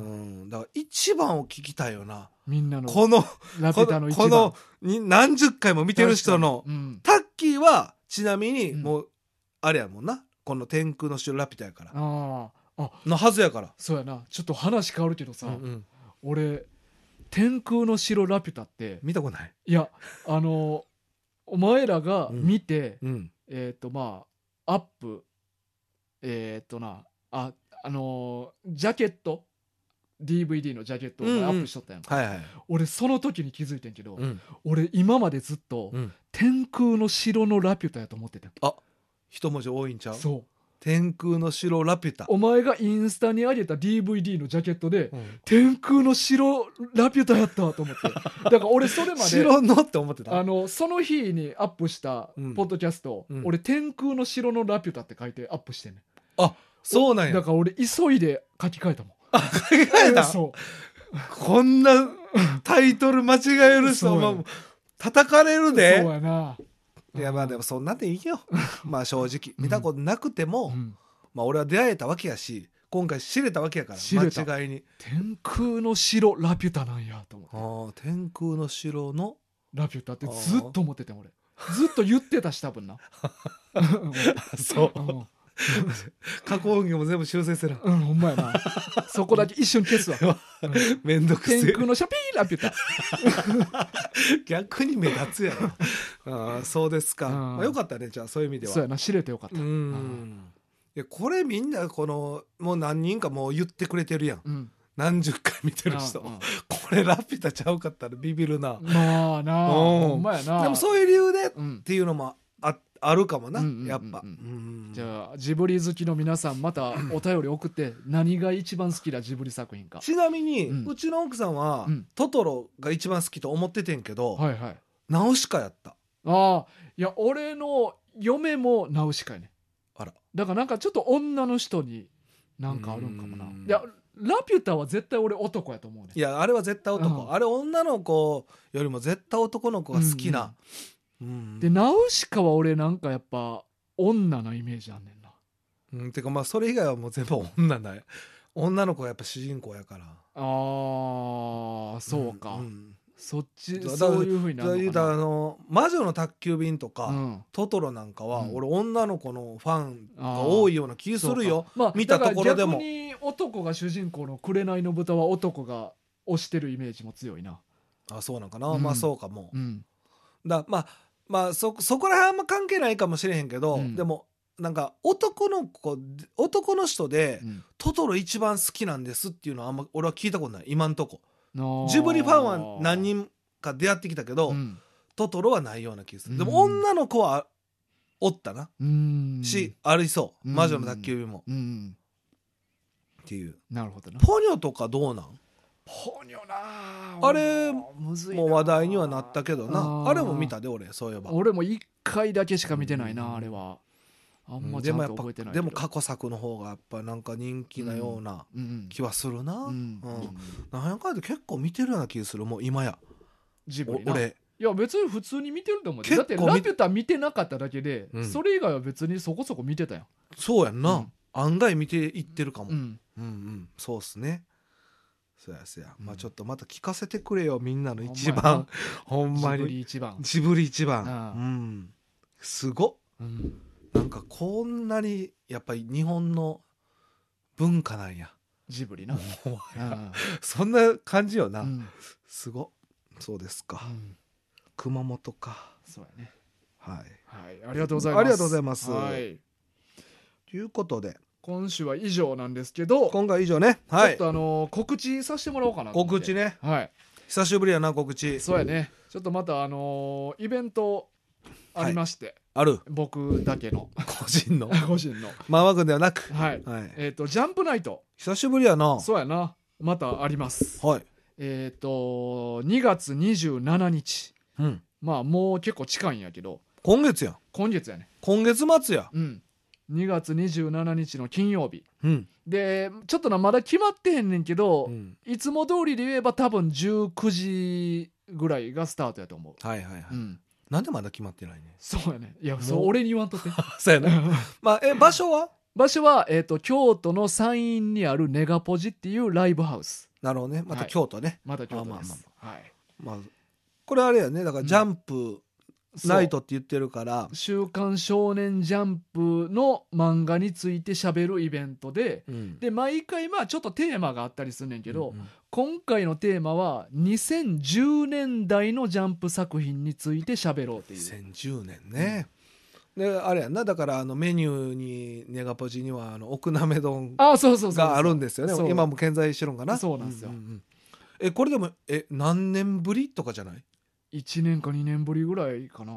だから一番を聞きたいよなみんなのこのラピュタの一番このに何十回も見てる人の、うん、タッキーはちなみにもう、うん、あれやもんなこの天空の城ラピュタやからああのはずやからそうやなちょっと話変わるけどさ、うんうん、俺天空の城ラピュタって見たことないいやあのお前らが見て、 うんうん、 えっ、ー、とまあアップえっ、ー、となああのー、ジャケット ディーブイディー のジャケットをアップしとったやんか、 うんうんはいはい、 俺その時に気づいてんけど、 うん、 俺今までずっと、うん、天空の城のラピュタやと思ってた。 あ一文字多いんちゃうそう天空の城ラピュタ、 お前がインスタに上げた ディーブイディー のジャケットで、 うん、 天空の城ラピュタやったと思ってだから俺それまで城のって思ってた。 あのその日にアップしたポッドキャスト、 うん、 俺天空の城のラピュタって書いてアップしてんねん。 あ、そうなんや。 だから俺急いで書き換えたもん。 あ、書き換えた。 そうこんなタイトル間違える人も叩かれるで。 そうやな。 いやまあでもそんなんでいいよまあ正直見たことなくても、 うん、 まあ俺は出会えたわけやし、今回知れたわけやから、間違いに天空の城ラピュタなんやと思って。 あ、天空の城のラピュタってずっと思ってて、俺ずっと言ってたし多分なそう、 うん、 過去音源も全部修正する。 うん、ほんまやなそこだけ一瞬消すわ、 うん、めんどくせえ。 天空のシャピーラピュタ逆に目立つやろあ、そうですか、まあ、よかったね。じゃあそういう意味ではそうやな、知れてよかった。 うん、いやこれみんなこのもう何人かもう言ってくれてるやん、うん、何十回見てる人、うんうん、これラピュタちゃうかったらビビるな。 まあなあ、ほんまやな。 でもそういう理由でっていうのも あ, あるかもな、うんうんうんうん、やっぱ、うん、 じゃあジブリ好きの皆さんまたお便り送って何が一番好きなジブリ作品か。 ちなみに、うん、うちの奥さんは、うん、トトロが一番好きと思っててんけど、はいはい、ナウシカやった。 ああ、いや俺の嫁もナウシカやね。あら、だからなんかちょっと女の人になんかあるんかもな。いやラピュタは絶対俺男やと思うね。 いやあれは絶対男、うん、あれ女の子よりも絶対男の子が好きな、 うんうん、でナウシカは俺なんかやっぱ女のイメージあんねんな、 うん、てかまあそれ以外はもう全部女だよ。女の子がやっぱ主人公やから。ああそうか、うんうん、そっちだそういう風になるのかな。 あの魔女の宅急便とか、うん、トトロなんかは、うん、俺女の子のファンが多いような気するよ、まあ、見たところでも。 逆に男が主人公の紅の豚は男が推してるイメージも強いな。 あ、そうなんかな、うん、まあそうかも、うん、だまあまあ そ, そこら辺あんま関係ないかもしれへんけど、うん、でもなんか男の子男の人で、うん、トトロ一番好きなんですっていうのはあんま俺は聞いたことない今んとこ。ジブリファンは何人か出会ってきたけど、うん、トトロはないような気がする、うん、でも女の子はおったな、うん、しありそう、うん、魔女の宅急便も、うん、っていう。 なるほどな。 ポニョとかどうなん？ ポニョなあれも話題にはなったけどな。 あ, あれも見たで俺。そういえば俺もいっかいだけしか見てないな、うん、あれはあんまちゃんと覚えてないけど、 でも過去作の方がやっぱなんか人気なような気はするな、うんうんうん、なんやかんや結構見てるような気がする。もう今やジブリな。俺いや別に普通に見てると思う。だってラピュタ見てなかっただけで、うん、それ以外は別にそこそこ見てたやん。 そうやんな、うん、案外見ていってるかも、うんうんうん、そうっすね。そうやそうや、うん、まあちょっとまた聞かせてくれよみんなの一番ほんまにジブリ一番ジブリ一番、うん、すごっ、うん、なんかこんなにやっぱり日本の文化なんやジブリな。 そんな感じよな、うん、すごっ。そうですか、うん、熊本か。 そうやね。 はい、はい、 ありがとうございます。 ありがとうございます、 はい、 ということで今週は以上なんですけど、 今回以上ね、はい、 ちょっとあのー、告知させてもらおうかなと思って。 告知ね、 はい、 久しぶりやな告知。 そうやね。ちょっとまたあのー、イベントありまして、はい、 ある僕だけの個人の個人のママ君ではなく、 はい、はい、えっ、ー、とジャンプナイト久しぶりやな。 そうやな、またあります。 はい、 えっ、ー、とにがつにじゅうしちにち、うん、まあもう結構近いんやけど、 今月やん。 今月やね。 今月末や。 うん。にがつにじゅうしちにちの金曜日、うん、でちょっとなまだ決まってへんねんけど、うん、いつも通りで言えば多分じゅうくじぐらいがスタートやと思う。 はいはいはい、うん、なんでまだ決まってないね。 そうやね。いやそう俺に言わんとってそうやねまあえ場所は場所は、えーと、京都の山陰にあるネガポジっていうライブハウス。 なるほどね。また京都ね、はい、 また京都です。まあまあまあ、はい、 まあ、これあれやね。だからジャンプ、うんナイトって言ってるから、 週刊少年ジャンプの漫画について喋るイベントで、うん、で毎回まあちょっとテーマがあったりするねんけど、うんうん、今回のテーマはにせんじゅうねんだいのジャンプ作品について喋ろうっていう。にせんじゅうねんね、うん、であれやんな。だからあのメニューにネガポジにはあの奥なめ丼があるんですよね。今も健在してるんかな。 そうなんですよ、うんうん、 えこれでもえ何年ぶりとかじゃない？ いちねんかにねんぶりぐらいかな。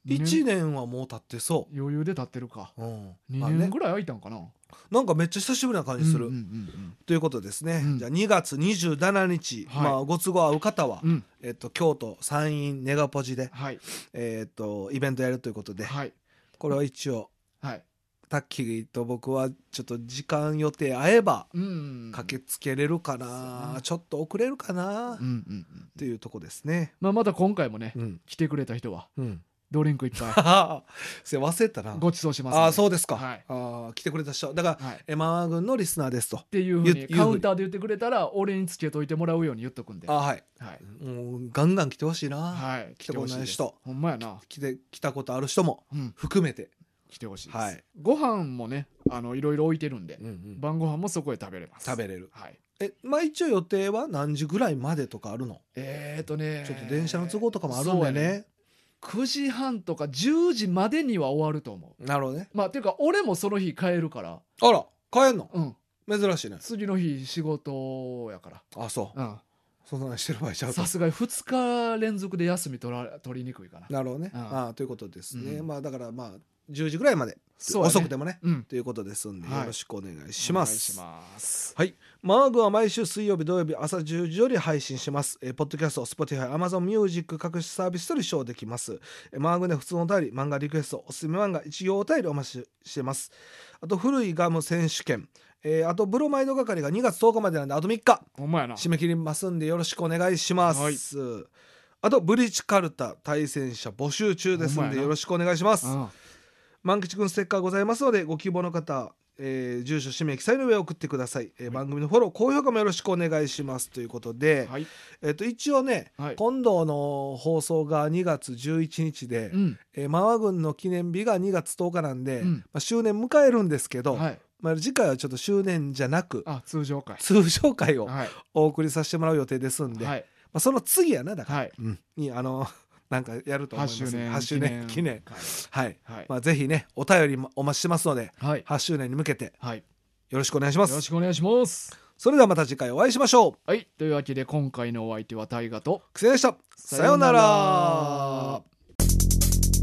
にねんいちねんはもう経ってそ余裕で経ってるか。 う、うん 2 まあね、 年ぐらい空いたんかな。 なんかめっちゃ久しぶりな感じする、 うんうんうんということですね、 うんじゃあにがつにじゅうしちにち、 はいまあ、ご都合合う方は、 うんうんえっと、京都山陰ネガポジで、 はいえっと、イベントやるということで、 はいこれは一応はいタッキーと僕はちょっと時間予定合えばうん駆けつけれるかな、 そうやなちょっと遅れるかな、っうんうんうんていうとこですね。 まあまた今回もねうん来てくれた人はうんドリンクいっぱあそれ忘れたないご馳走しますんで。 ああそうですか、 はいあー来てくれた人だから、 はいエマー軍のリスナーですと。 っていうふうにゆゆカウンターで言ってくれたら俺につけといてもらうように言っとくんで。はあはいいもうガンガン来てほしいな、 はい来たことない人来てほしいですほんまやな。 来て来たことある人もうん含めて、 来てほしいです。 はいご飯もねあのいろいろ置いてるんでうんうん晩ご飯もそこで食べれます。 食べれる。 はい。 えまあ一応予定は何時ぐらいまでとかあるの？ えーとねちょっと電車の都合とかもあるんでそうやね。 くじはんとかじゅうじまでには終わると思なるほどね。 う。まあていうか俺もその日帰るからあら帰んのうん珍しいね。 次の日仕事やからあそううんそんなのしてる場合ちゃうとさすがにふつか連続で休み取ら取りにくいかな。 なるほどね、 うんああということですね、 うんまあだからまあじゅうじぐらいまで、 そうやね遅くてもねうんということですんで、 はいよろしくお願いします。 お願いします。 はい。マーグは毎週水曜日土曜日朝じゅうじより配信します。えー、ポッドキャスト、Spotify、Amazon Music 各種サービスと利用できます。えー、マーグで普通のお便り、漫画リクエスト、おすすめ漫画一行お便りお待ちしてます。あと古いガム選手権、えー、あとブロマイド係がにがつとおかまでなんであとみっかほんまやな。 締め切りますんでよろしくお願いします。 はいあとブリッジカルタ対戦者募集中ですんほんまやなでよろしくお願いします。 うん万吉くんステッカーございますのでご希望の方、えー住所氏名記載の上送ってください、えーはい番組のフォロー高評価もよろしくお願いしますということで、 はいえー、と一応ね、 はい今度の放送がにがつじゅういちにちで、 うんえー、マワ軍の記念日がにがつとおかなんで、 うんまあ、周年迎えるんですけど、 はいまあ、次回はちょっと周年じゃなくあ通常会通常回をはいお送りさせてもらう予定ですんで、 はいまあ、その次やなだから、 はいうんにあのなんかやると思いますはちしゅうねんはちしゅうねん記念はい、 はいまあ、ぜひねお便りもお待ちしてますのではいはちしゅうねんに向けてはいよろしくお願いしまよろしす。 くお願いします。 それではまた次回お会いしましょう。 はいというわけで今回のお相手は大河とくせでした。さようなら。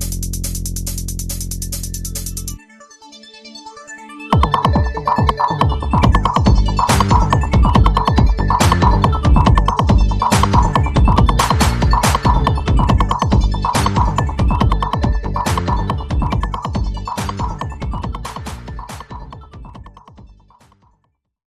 ら。